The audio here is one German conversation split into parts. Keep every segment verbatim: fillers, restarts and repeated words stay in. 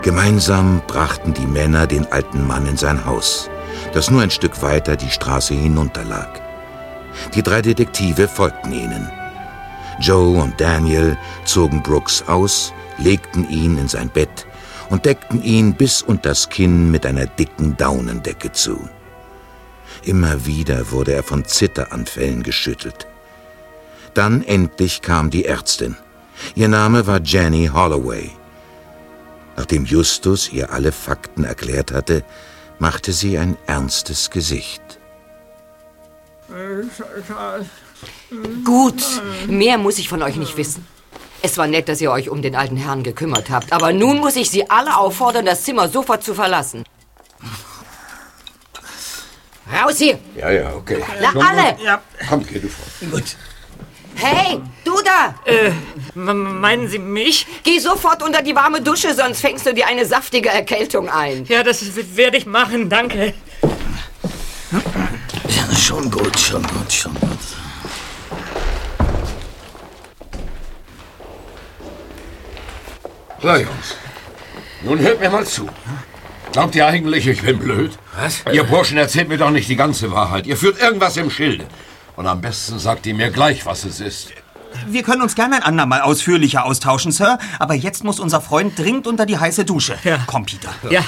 Gemeinsam brachten die Männer den alten Mann in sein Haus, das nur ein Stück weiter die Straße hinunterlag. Die drei Detektive folgten ihnen. Joe und Daniel zogen Brooks aus, legten ihn in sein Bett und deckten ihn bis unters Kinn mit einer dicken Daunendecke zu. Immer wieder wurde er von Zitteranfällen geschüttelt. Dann endlich kam die Ärztin. Ihr Name war Jenny Holloway. Nachdem Justus ihr alle Fakten erklärt hatte, machte sie ein ernstes Gesicht. Gut, mehr muss ich von euch nicht wissen. Es war nett, dass ihr euch um den alten Herrn gekümmert habt, aber nun muss ich Sie alle auffordern, das Zimmer sofort zu verlassen. Raus hier! Ja, ja, okay. Na, Schon alle! Ja. Komm, geh du vor. Gut. Hey, du da! Äh, meinen Sie mich? Geh sofort unter die warme Dusche, sonst fängst du dir eine saftige Erkältung ein. Ja, das werde ich machen, danke. Ja, schon gut, schon gut, schon gut. So, Jungs. Nun hört mir mal zu. Glaubt ihr eigentlich, ich bin blöd? Was? Ihr Burschen erzählt mir doch nicht die ganze Wahrheit. Ihr führt irgendwas im Schilde. Und am besten sagt ihr mir gleich, was es ist. Wir können uns gerne ein andermal ausführlicher austauschen, Sir. Aber jetzt muss unser Freund dringend unter die heiße Dusche. Ja. Komm, Peter. Ja.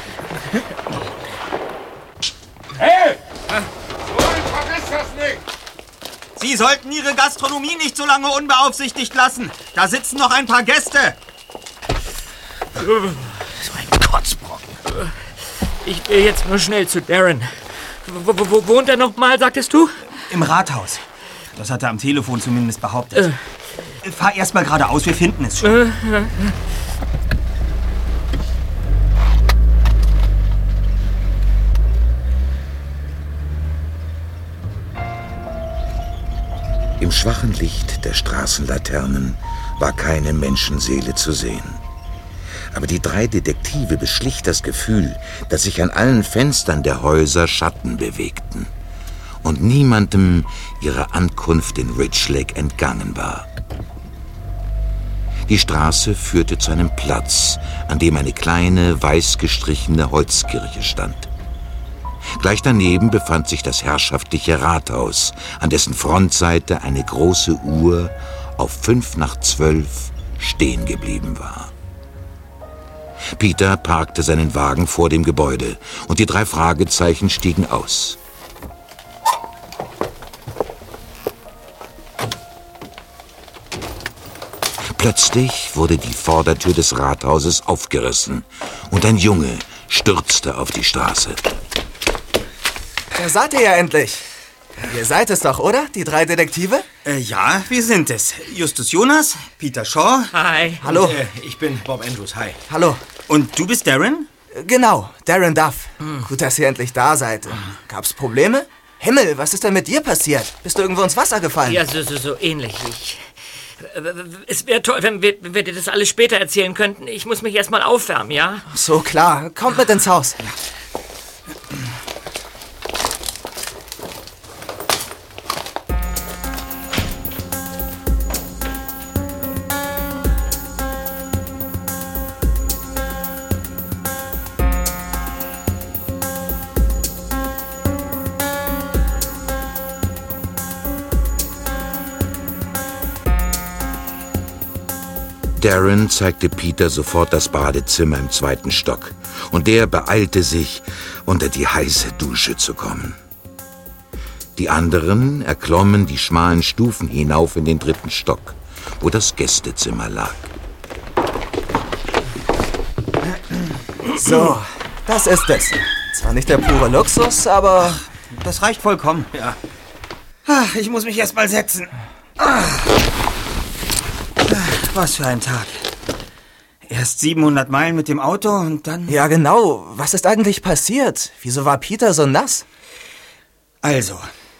Hey! So, vergiss das nicht! Sie sollten Ihre Gastronomie nicht so lange unbeaufsichtigt lassen. Da sitzen noch ein paar Gäste. So ein Kotzbrocken. Ich will jetzt nur schnell zu Darren. Wo, wo, wo wohnt er noch mal, sagtest du? Im Rathaus. Das hat er am Telefon zumindest behauptet. Äh. Fahr erst mal geradeaus, wir finden es schon. Äh, äh. Im schwachen Licht der Straßenlaternen war keine Menschenseele zu sehen. Aber die drei Detektive beschlich das Gefühl, dass sich an allen Fenstern der Häuser Schatten bewegten und niemandem ihre Ankunft in Ridge Lake entgangen war. Die Straße führte zu einem Platz, an dem eine kleine, weiß gestrichene Holzkirche stand. Gleich daneben befand sich das herrschaftliche Rathaus, an dessen Frontseite eine große Uhr auf fünf nach zwölf stehen geblieben war. Peter parkte seinen Wagen vor dem Gebäude und die drei Fragezeichen stiegen aus. Plötzlich wurde die Vordertür des Rathauses aufgerissen und ein Junge stürzte auf die Straße. Da seid ihr ja endlich. Ihr seid es doch, oder? Die drei Detektive? Äh, ja, wir sind es. Justus Jonas, Peter Shaw. Hi. Hallo. Äh, ich bin Bob Andrews, hi. Hallo. Und du bist Darren? Genau, Darren Duff. Hm. Gut, dass ihr endlich da seid. Gab's Probleme? Himmel, was ist denn mit dir passiert? Bist du irgendwo ins Wasser gefallen? Ja, so, so, so ähnlich. Ich, es wäre toll, wenn wir, wenn wir dir das alles später erzählen könnten. Ich muss mich erst mal aufwärmen, ja? So, klar. Kommt mit ins Haus. Darren zeigte Peter sofort das Badezimmer im zweiten Stock und der beeilte sich, unter die heiße Dusche zu kommen. Die anderen erklommen die schmalen Stufen hinauf in den dritten Stock, wo das Gästezimmer lag. So, das ist es. Zwar nicht der pure Luxus, aber... Das reicht vollkommen. Ja. Ach, ich muss mich erst mal setzen. Ach. Was für ein Tag. Erst siebenhundert Meilen mit dem Auto und dann... Ja, genau. Was ist eigentlich passiert? Wieso war Peter so nass? Also.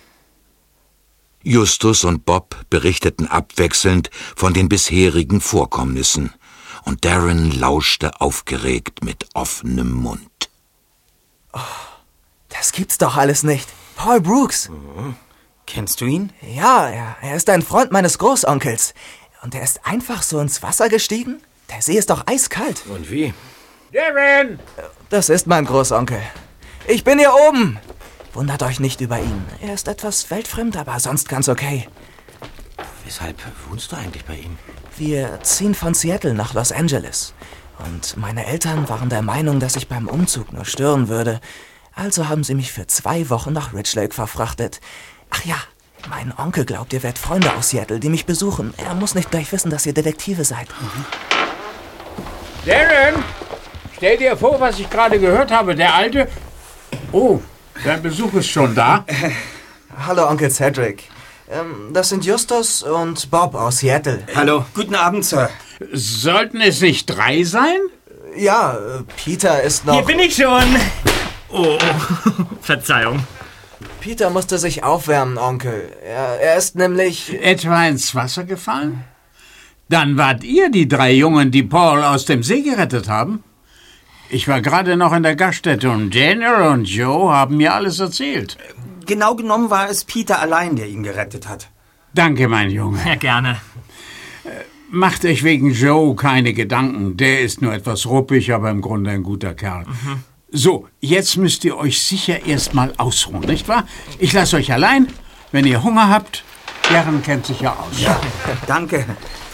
Justus und Bob berichteten abwechselnd von den bisherigen Vorkommnissen und Darren lauschte aufgeregt mit offenem Mund. Oh, das gibt's doch alles nicht. Paul Brooks. Mhm. Kennst du ihn? Ja, er, er ist ein Freund meines Großonkels. Und er ist einfach so ins Wasser gestiegen? Der See ist doch eiskalt. Und wie? Darren! Das ist mein Großonkel. Ich bin hier oben. Wundert euch nicht über ihn. Er ist etwas weltfremd, aber sonst ganz okay. Weshalb wohnst du eigentlich bei ihm? Wir ziehen von Seattle nach Los Angeles. Und meine Eltern waren der Meinung, dass ich beim Umzug nur stören würde. Also haben sie mich für zwei Wochen nach Rich Lake verfrachtet. Ach ja, mein Onkel glaubt, ihr werdet Freunde aus Seattle, die mich besuchen. Er muss nicht gleich wissen, dass ihr Detektive seid. Mhm. Darren! Stell dir vor, was ich gerade gehört habe. Der Alte... Oh, dein Besuch ist schon da. Hallo, Onkel Cedric. Ähm, das sind Justus und Bob aus Seattle. Hallo. Guten Abend, Sir. Sollten es nicht drei sein? Ja, Peter ist noch... Hier bin ich schon. Oh, Verzeihung. Peter musste sich aufwärmen, Onkel. Er, er ist nämlich... Etwa ins Wasser gefallen? Dann wart ihr die drei Jungen, die Paul aus dem See gerettet haben? Ich war gerade noch in der Gaststätte und Daniel und Joe haben mir alles erzählt. Genau genommen war es Peter allein, der ihn gerettet hat. Danke, mein Junge. Ja, gerne. Macht euch wegen Joe keine Gedanken. Der ist nur etwas ruppig, aber im Grunde ein guter Kerl. Mhm. So, jetzt müsst ihr euch sicher erstmal ausruhen, nicht wahr? Ich lasse euch allein. Wenn ihr Hunger habt, Darren kennt sich ja aus. Ja, danke.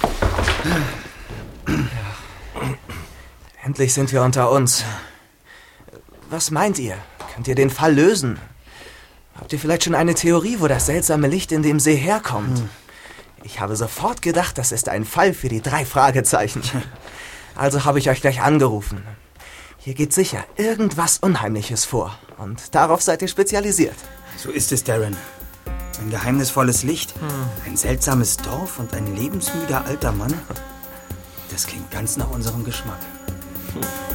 Endlich sind wir unter uns. Was meint ihr? Könnt ihr den Fall lösen? Habt ihr vielleicht schon eine Theorie, wo das seltsame Licht in dem See herkommt? Hm. Ich habe sofort gedacht, das ist ein Fall für die drei Fragezeichen. Also habe ich euch gleich angerufen. Hier geht sicher irgendwas Unheimliches vor. Und darauf seid ihr spezialisiert. So ist es, Darren. Ein geheimnisvolles Licht, hm. ein seltsames Dorf und ein lebensmüder alter Mann. Das klingt ganz nach unserem Geschmack. Hm.